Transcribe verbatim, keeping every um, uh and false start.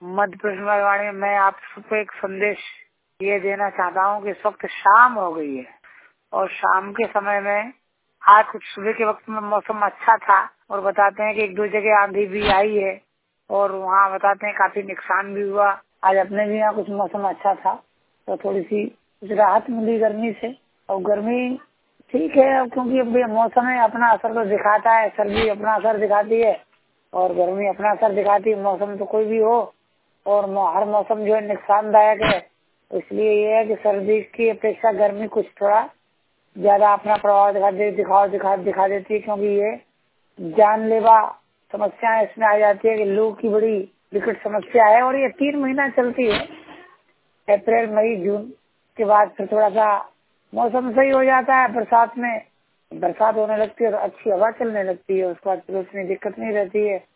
मध्य प्रदेश वाणी में मैं आप सबको एक संदेश ये देना चाहता हूँ कि इस वक्त शाम हो गई है और शाम के समय में आज कुछ सुबह के वक्त में मौसम अच्छा था और बताते हैं कि एक दो जगह आंधी भी आई है और वहाँ बताते हैं काफी नुकसान भी हुआ। आज अपने भी यहाँ कुछ मौसम अच्छा था तो थोड़ी सी कुछ राहत मिली गर्मी से। और गर्मी ठीक है अब क्योंकि अब मौसम है अपना असर तो दिखाता है, सर्दी अपना असर दिखाती है और गर्मी अपना असर दिखाती है। मौसम तो कोई भी हो और हर मौसम जो है नुकसानदायक है, इसलिए ये है कि सर्दी की अपेक्षा गर्मी कुछ थोड़ा ज्यादा अपना प्रभाव दिखा दे दिखा दिखा दिखा देती है क्योंकि ये जानलेवा समस्या इसमें आ जाती है कि लू की बड़ी विकट समस्या है और ये तीन महीना चलती है। अप्रैल मई जून के बाद फिर थोड़ा सा मौसम सही हो जाता है, बरसात में बरसात होने लगती है और अच्छी हवा चलने लगती है, उसके बाद फिर उतनी दिक्कत नहीं रहती है।